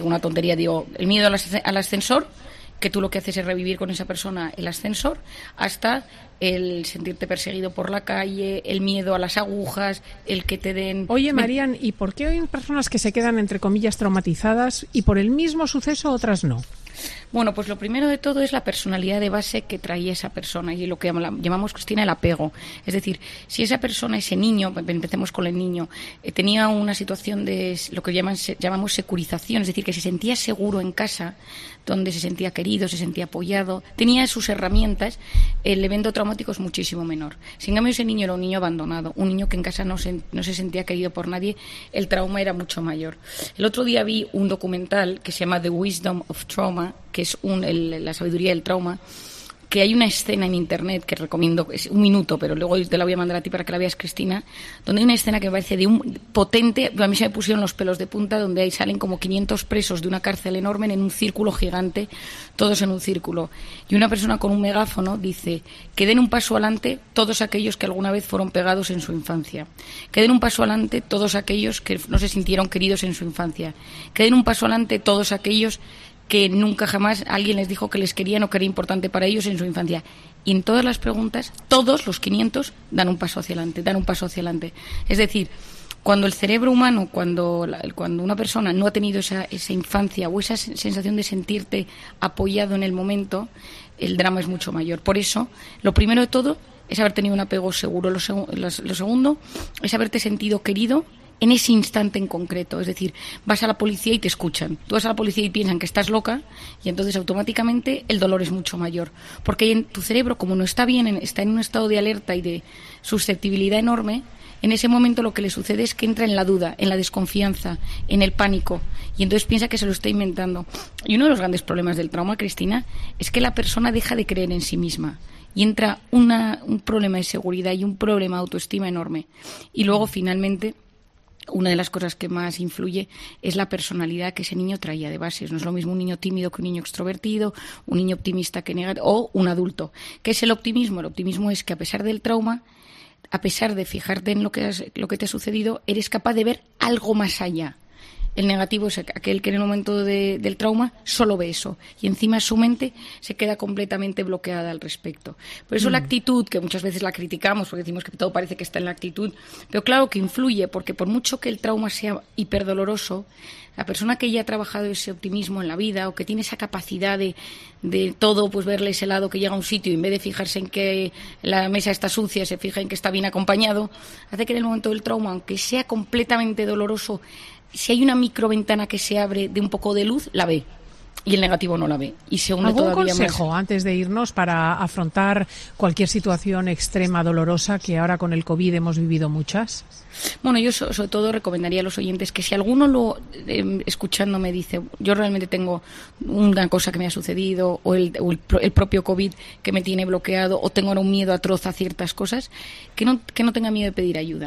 el miedo al ascensor, que tú lo que haces es revivir con esa persona el ascensor, hasta el sentirte perseguido por la calle, el miedo a las agujas, el que te den... Oye, Marian, ¿y por qué hay personas que se quedan, entre comillas, traumatizadas y por el mismo suceso otras no? Bueno, pues lo primero de todo es la personalidad de base que traía esa persona y lo que llamamos, Cristina, el apego. Es decir, si esa persona, ese niño, empecemos con el niño, tenía una situación de lo que llamamos securización, es decir, que se sentía seguro en casa, donde se sentía querido, se sentía apoyado, tenía sus herramientas, el evento traumático es muchísimo menor. Sin embargo, ese niño era un niño abandonado, un niño que en casa no se sentía querido por nadie, el trauma era mucho mayor. El otro día vi un documental que se llama The Wisdom of Trauma, que es la sabiduría del trauma, que hay una escena en internet que recomiendo, es 1 minuto, pero luego te la voy a mandar a ti para que la veas, Cristina, donde hay una escena que me parece de un potente, a mí se me pusieron los pelos de punta, donde ahí salen como 500 presos de una cárcel enorme en un círculo gigante, todos en un círculo, y una persona con un megáfono dice que den un paso adelante todos aquellos que alguna vez fueron pegados en su infancia, que den un paso adelante todos aquellos que no se sintieron queridos en su infancia, que den un paso adelante todos aquellos que nunca jamás alguien les dijo que les querían o que era importante para ellos en su infancia. Y en todas las preguntas, todos los 500 dan un paso hacia adelante. Es decir, cuando el cerebro humano, cuando una persona no ha tenido esa infancia o esa sensación de sentirte apoyado en el momento, el drama es mucho mayor. Por eso, lo primero de todo es haber tenido un apego seguro. Lo segundo es haberte sentido querido en ese instante en concreto. Es decir, vas a la policía y te escuchan. Tú vas a la policía y piensan que estás loca y entonces automáticamente el dolor es mucho mayor. Porque en tu cerebro, como no está bien, está en un estado de alerta y de susceptibilidad enorme, en ese momento lo que le sucede es que entra en la duda, en la desconfianza, en el pánico, y entonces piensa que se lo está inventando. Y uno de los grandes problemas del trauma, Cristina, es que la persona deja de creer en sí misma y entra un problema de seguridad y un problema de autoestima enorme. Y luego, finalmente, una de las cosas que más influye es la personalidad que ese niño traía de bases. No es lo mismo un niño tímido que un niño extrovertido, un niño optimista que negativo, o un adulto. ¿Qué es el optimismo? El optimismo es que a pesar del trauma, a pesar de fijarte en lo que te ha sucedido, eres capaz de ver algo más allá. El negativo es aquel que en el momento del trauma solo ve eso y encima su mente se queda completamente bloqueada al respecto. Por eso la actitud, que muchas veces la criticamos porque decimos que todo parece que está en la actitud, pero claro que influye, porque por mucho que el trauma sea hiperdoloroso, la persona que ya ha trabajado ese optimismo en la vida o que tiene esa capacidad de todo, pues verle ese lado que llega a un sitio y en vez de fijarse en que la mesa está sucia, se fija en que está bien acompañado, hace que en el momento del trauma, aunque sea completamente doloroso, si hay una microventana que se abre de un poco de luz, la ve. Y el negativo no la ve. Y se une todavía más. ¿Algún consejo antes de irnos para afrontar cualquier situación extrema, dolorosa, que ahora con el COVID hemos vivido muchas? Bueno, yo sobre todo recomendaría a los oyentes que si alguno escuchándome dice, yo realmente tengo una cosa que me ha sucedido, o el propio COVID que me tiene bloqueado, o tengo ahora un miedo atroz a ciertas cosas, que no tenga miedo de pedir ayuda.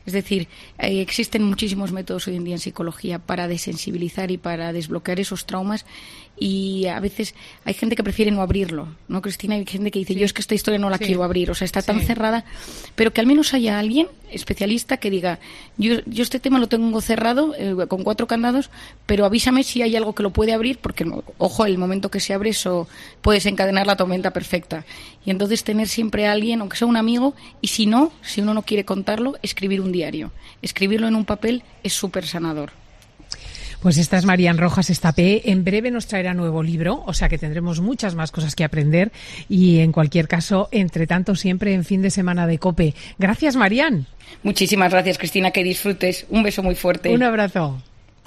Es decir, existen muchísimos métodos hoy en día en psicología para desensibilizar y para desbloquear esos traumas, y a veces hay gente que prefiere no abrirlo, ¿no, Cristina? Hay gente que dice, yo es que esta historia no la quiero abrir, o sea, está tan cerrada, pero que al menos haya alguien especialista que diga, yo este tema lo tengo cerrado con 4 candados, pero avísame si hay algo que lo puede abrir, porque, ojo, el momento que se abre eso puede desencadenar la tormenta perfecta. Y entonces tener siempre a alguien, aunque sea un amigo, y si uno no quiere contarlo, escribir un diario. Escribirlo en un papel es súper sanador. Pues esta es Marían Rojas Estapé. En breve nos traerá nuevo libro, o sea que tendremos muchas más cosas que aprender, y en cualquier caso, entre tanto, siempre en Fin de Semana de COPE. Gracias, Marían. Muchísimas gracias, Cristina, que disfrutes. Un beso muy fuerte. Un abrazo.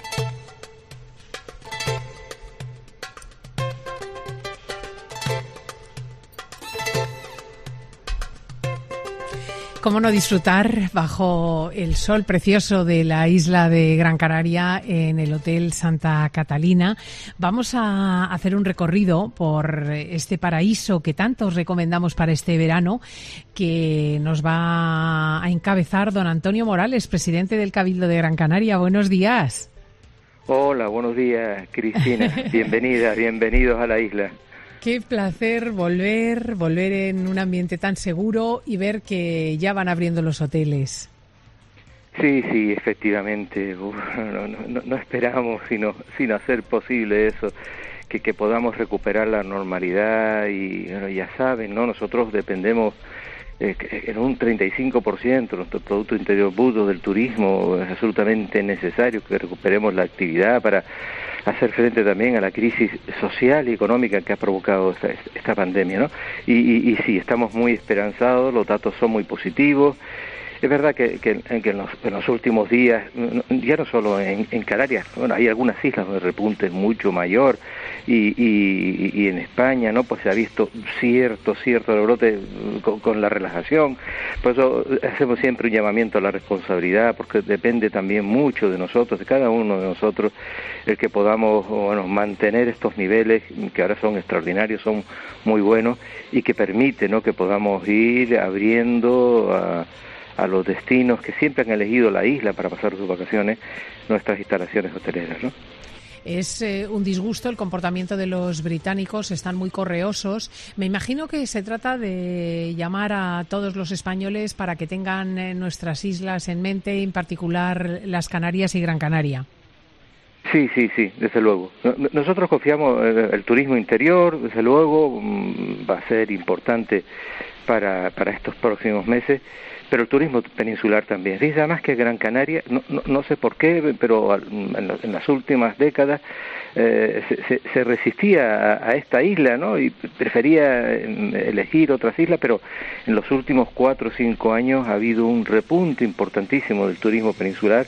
¿Cómo no disfrutar bajo el sol precioso de la isla de Gran Canaria en el Hotel Santa Catalina? Vamos a hacer un recorrido por este paraíso que tanto os recomendamos para este verano, que nos va a encabezar don Antonio Morales, presidente del Cabildo de Gran Canaria. Buenos días. Hola, buenos días, Cristina. Bienvenidos a la isla. Qué placer volver en un ambiente tan seguro y ver que ya van abriendo los hoteles. Sí, efectivamente. No esperamos sino hacer posible eso, que podamos recuperar la normalidad y bueno, ya saben, ¿no? Nosotros dependemos en un 35% de nuestro Producto Interior Bruto del turismo. Es absolutamente necesario que recuperemos la actividad para hacer frente también a la crisis social y económica que ha provocado esta pandemia, ¿no? Y sí, estamos muy esperanzados, los datos son muy positivos. Es verdad que en los últimos días, ya no solo en Canarias, bueno, hay algunas islas donde el repunte es mucho mayor, y en España, ¿no? Pues se ha visto cierto rebrote con la relajación. Por eso hacemos siempre un llamamiento a la responsabilidad, porque depende también mucho de nosotros, de cada uno de nosotros, el que podamos, bueno, mantener estos niveles que ahora son extraordinarios, son muy buenos, y que permite, ¿no?, que podamos ir abriendo a los destinos que siempre han elegido la isla para pasar sus vacaciones, nuestras instalaciones hoteleras, ¿no? Es un disgusto el comportamiento de los británicos, están muy correosos. Me imagino que se trata de llamar a todos los españoles para que tengan nuestras islas en mente, en particular las Canarias y Gran Canaria. Sí, desde luego. Nosotros confiamos en el turismo interior, desde luego, va a ser importante para estos próximos meses, pero el turismo peninsular también. Dice además que Gran Canaria, no sé por qué, pero en las últimas décadas se resistía a esta isla, ¿no? Y prefería elegir otras islas, pero en los últimos 4 o 5 años ha habido un repunte importantísimo del turismo peninsular,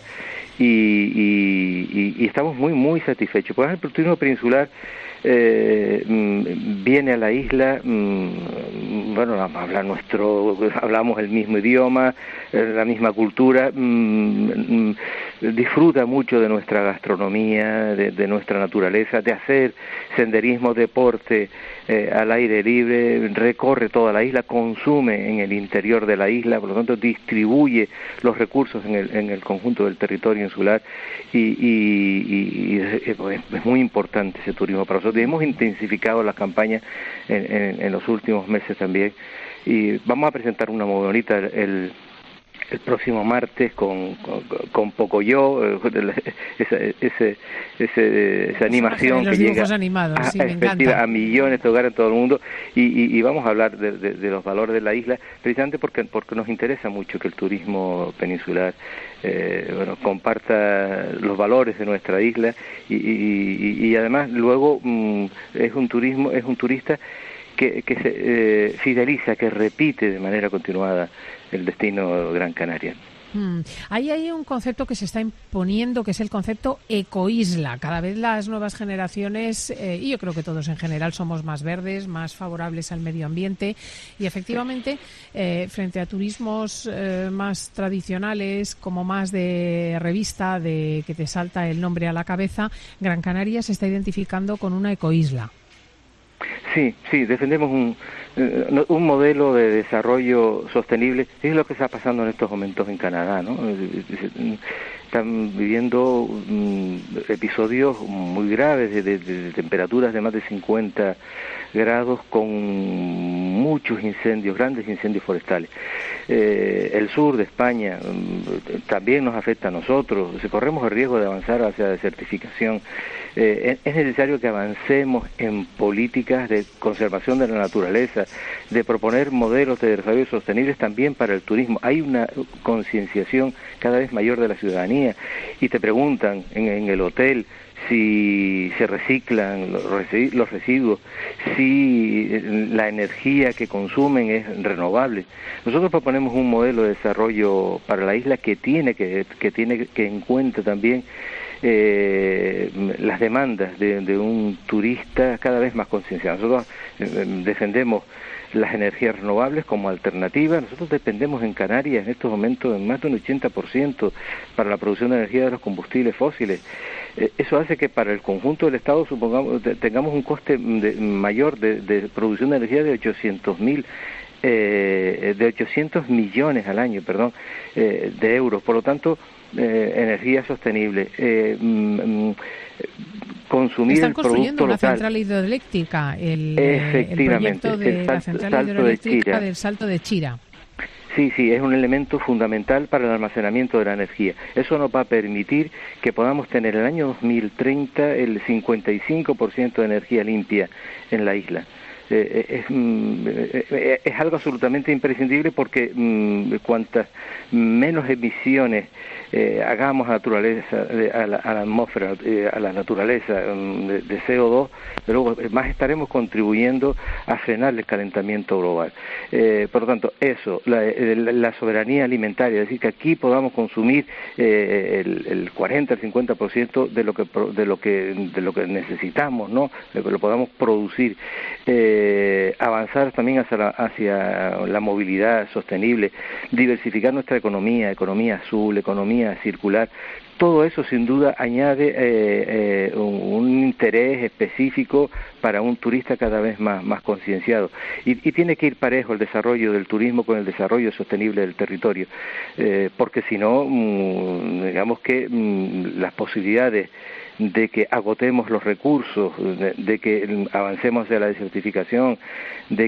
y estamos muy satisfechos. Por ejemplo, el turismo peninsular viene a la isla, bueno, hablamos el mismo idioma, la misma cultura, disfruta mucho de nuestra gastronomía, de nuestra naturaleza, de hacer senderismo, deporte al aire libre, recorre toda la isla, consume en el interior de la isla, por lo tanto distribuye los recursos en el conjunto del territorio insular, y es muy importante ese turismo para nosotros. Y hemos intensificado las campañas en los últimos meses también, y vamos a presentar una muy bonita el próximo martes con Pocoyo, esa animación que llega a millones de hogares en todo el mundo, y vamos a hablar de los valores de la isla, precisamente porque nos interesa mucho que el turismo peninsular comparta los valores de nuestra isla, y además luego es un turista que se fideliza, que repite de manera continuada el destino Gran Canaria. Ahí hay un concepto que se está imponiendo, que es el concepto ecoisla. Cada vez las nuevas generaciones, y yo creo que todos en general, somos más verdes, más favorables al medio ambiente, y efectivamente, frente a turismos más tradicionales, como más de revista, de que te salta el nombre a la cabeza, Gran Canaria se está identificando con una ecoisla. Sí, defendemos un modelo de desarrollo sostenible. Es lo que está pasando en estos momentos en Canadá, ¿no? Están viviendo episodios muy graves de temperaturas de más de 50 grados con muchos incendios, grandes incendios forestales. El sur de España también nos afecta a nosotros. Corremos el riesgo de avanzar hacia la desertificación. Es necesario que avancemos en políticas de conservación de la naturaleza, de proponer modelos de desarrollo sostenibles también para el turismo. Hay una concienciación cada vez mayor de la ciudadanía y te preguntan en el hotel si se reciclan los residuos, si la energía que consumen es renovable. Nosotros proponemos un modelo de desarrollo para la isla que tiene que en cuenta también las demandas de un turista cada vez más concienciado. Nosotros defendemos las energías renovables como alternativa. Nosotros dependemos en Canarias en estos momentos en más de un 80% para la producción de energía de los combustibles fósiles. Eso hace que para el conjunto del Estado tengamos un coste mayor de producción de energía de 800 millones al año, de euros. Por lo tanto, energía sostenible, consumir están el construyendo producto una local. Central hidroeléctrica, el proyecto de la central hidroeléctrica del Salto de Chira. Sí, es un elemento fundamental para el almacenamiento de la energía. Eso nos va a permitir que podamos tener en el año 2030 el 55% de energía limpia en la isla. Es algo absolutamente imprescindible porque cuantas menos emisiones hagamos a la naturaleza, a la atmósfera, a la naturaleza de CO2, luego más estaremos contribuyendo a frenar el calentamiento global. Por lo tanto, eso, la soberanía alimentaria, es decir, que aquí podamos consumir el 40, el 50% de lo que necesitamos, ¿no? Lo podamos producir. Avanzar también hacia la movilidad sostenible, diversificar nuestra economía azul, economía circular. Todo eso sin duda añade un interés específico para un turista cada vez más concienciado. Y tiene que ir parejo el desarrollo del turismo con el desarrollo sostenible del territorio, porque si no, digamos que las posibilidades de que agotemos los recursos, de que avancemos hacia la desertificación, de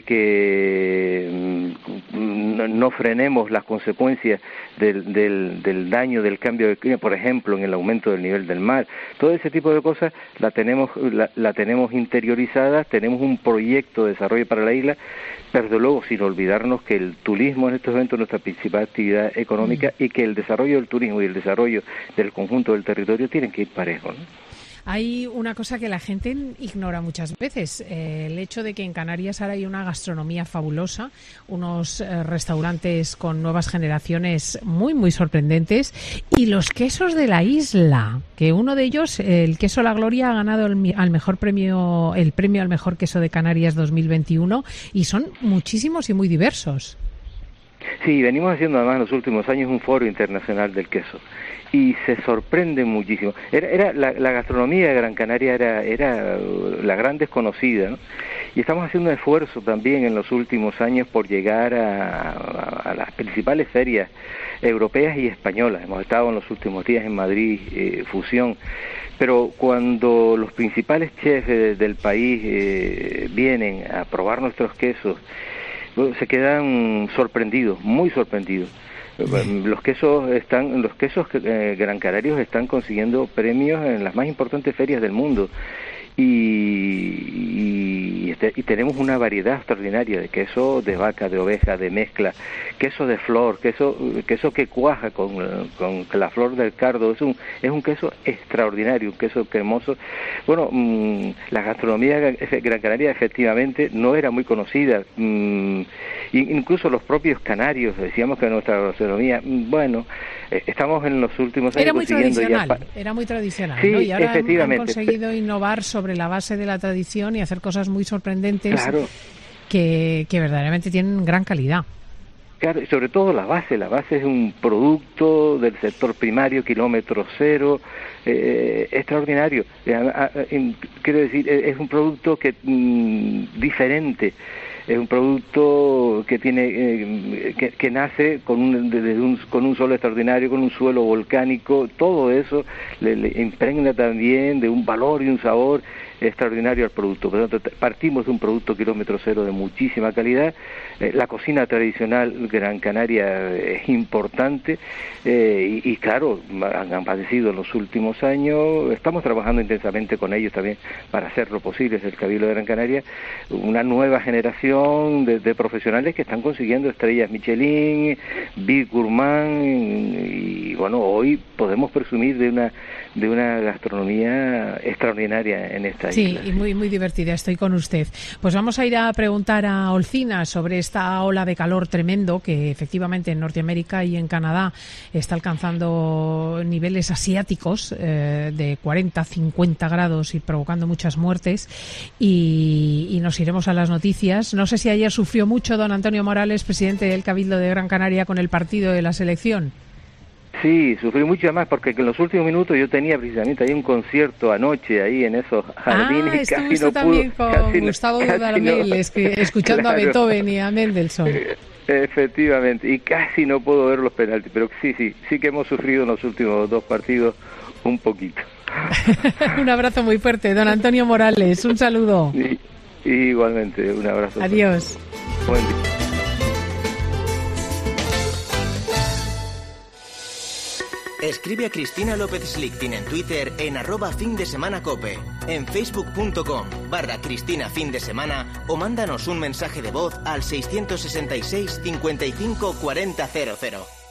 que no frenemos las consecuencias del daño del cambio de clima, por ejemplo, en el aumento del nivel del mar. Todo ese tipo de cosas la tenemos interiorizada, tenemos un proyecto de desarrollo para la isla, pero luego sin olvidarnos que el turismo en estos momentos es nuestra principal actividad económica y que el desarrollo del turismo y el desarrollo del conjunto del territorio tienen que ir parejos, ¿no? Hay una cosa que la gente ignora muchas veces, el hecho de que en Canarias ahora hay una gastronomía fabulosa, unos restaurantes con nuevas generaciones muy, muy sorprendentes, y los quesos de la isla, que uno de ellos, el queso La Gloria, ha ganado el premio al mejor queso de Canarias 2021, y son muchísimos y muy diversos. Sí, venimos haciendo además en los últimos años un foro internacional del queso y se sorprende muchísimo. La gastronomía de Gran Canaria era la gran desconocida, ¿no? Y estamos haciendo un esfuerzo también en los últimos años por llegar a las principales ferias europeas y españolas. Hemos estado en los últimos días en Madrid, Fusión, pero cuando los principales chefs del país vienen a probar nuestros quesos, se quedan sorprendidos, muy sorprendidos. Los quesos gran canarios están consiguiendo premios en las más importantes ferias del mundo y tenemos una variedad extraordinaria de queso de vaca, de oveja, de mezcla, queso de flor, queso que cuaja con la flor del cardo. Es un queso extraordinario, un queso cremoso. Bueno, la gastronomía Gran Canaria efectivamente no era muy conocida. Incluso los propios canarios decíamos que nuestra gastronomía, estamos en los últimos años era muy tradicional, sí, ¿no? Y ahora efectivamente. han conseguido innovar sobre la base de la tradición y hacer cosas muy sorprendentes, claro, que verdaderamente tienen gran calidad. Claro, y sobre todo la base es un producto del sector primario, kilómetro cero, extraordinario. Quiero decir, es un producto que diferente. Es un producto que tiene que nace con un suelo extraordinario, con un suelo volcánico. Todo eso le impregna también de un valor y un sabor extraordinario al producto. Por lo tanto, partimos de un producto kilómetro cero de muchísima calidad. La cocina tradicional Gran Canaria es importante y claro, han padecido en los últimos años. Estamos trabajando intensamente con ellos también para hacer lo posible desde el Cabildo de Gran Canaria, una nueva generación de profesionales que están consiguiendo estrellas Michelin, Big Gourmand, y bueno, hoy podemos presumir de una gastronomía extraordinaria en esta isla. Sí, y muy divertida, estoy con usted. Pues vamos a ir a preguntar a Olcina sobre esta ola de calor tremendo que efectivamente en Norteamérica y en Canadá está alcanzando niveles asiáticos de 40, 50 grados y provocando muchas muertes. Y nos iremos a las noticias. No sé si ayer sufrió mucho don Antonio Morales, presidente del Cabildo de Gran Canaria, con el partido de la selección. Sí, sufrí mucho más porque en los últimos minutos yo tenía precisamente ahí un concierto anoche ahí en esos jardines. Estuvo usted también con Gustavo Dudamel, escuchando claro, a Beethoven y a Mendelssohn. Efectivamente, y casi no puedo ver los penaltis, pero sí que hemos sufrido en los últimos 2 partidos un poquito. Un abrazo muy fuerte, don Antonio Morales, un saludo. Y igualmente, un abrazo. Adiós. Buen día. Escribe a Cristina López Slichting en Twitter en @findesemanacope, en facebook.com/Cristina Fin de Semana o mándanos un mensaje de voz al 666 55 40 00.